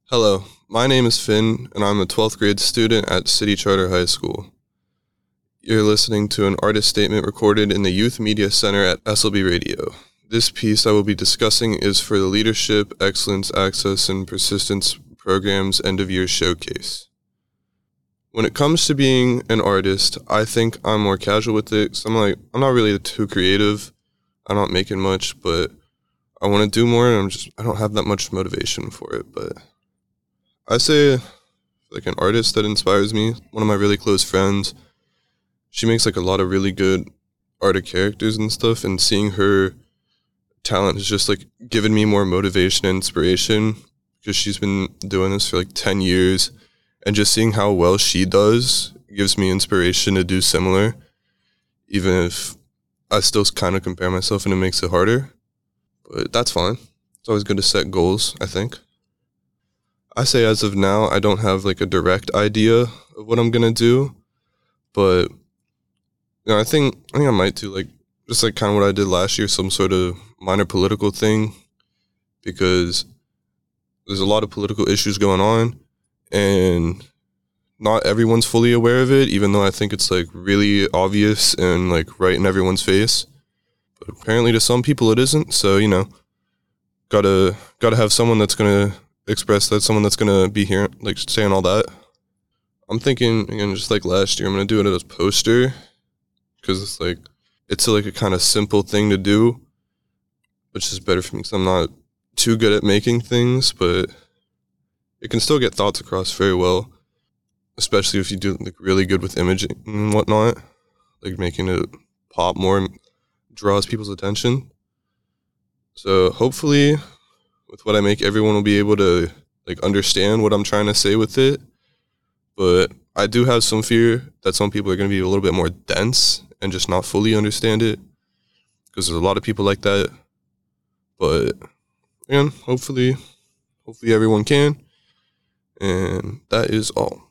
Hello, my name is Finn, and I'm a 12th grade student at City Charter High School. You're listening to an artist statement recorded in the Youth Media Center at SLB Radio. This piece I will be discussing is for the Leadership, Excellence, Access, and Persistence Program's end-of-year showcase. When it comes to being an artist, I think I'm more casual with it. So I'm not really too creative. I'm not making much, but I want to do more, and I don't have that much motivation for it, but I say, like, an artist that inspires me, one of my really close friends, she makes, like, a lot of really good art of characters and stuff, and seeing her talent has just, like, given me more motivation and inspiration, because she's been doing this for, like, 10 years, and just seeing how well she does gives me inspiration to do similar, even if I still kind of compare myself and it makes it harder, but that's fine. It's always good to set goals, I think. I say as of now, I don't have like a direct idea of what I'm gonna do, but I think I might do like just like kind of what I did last year, some sort of minor political thing, because there's a lot of political issues going on, and not everyone's fully aware of it, even though I think it's like really obvious and like right in everyone's face. But apparently to some people it isn't, so gotta have someone that's gonna express that, someone that's gonna be here like saying all that. I'm thinking again, just like last year, I'm gonna do it as a poster, because it's like a kind of simple thing to do, which is better for me because I'm not too good at making things, but it can still get thoughts across very well, especially if you do like really good with imaging and whatnot, like making it pop more and draws people's attention. So hopefully with what I make, everyone will be able to like understand what I'm trying to say with it. But I do have some fear that some people are going to be a little bit more dense and just not fully understand it, because there's a lot of people like that. But again, hopefully everyone can. And that is all.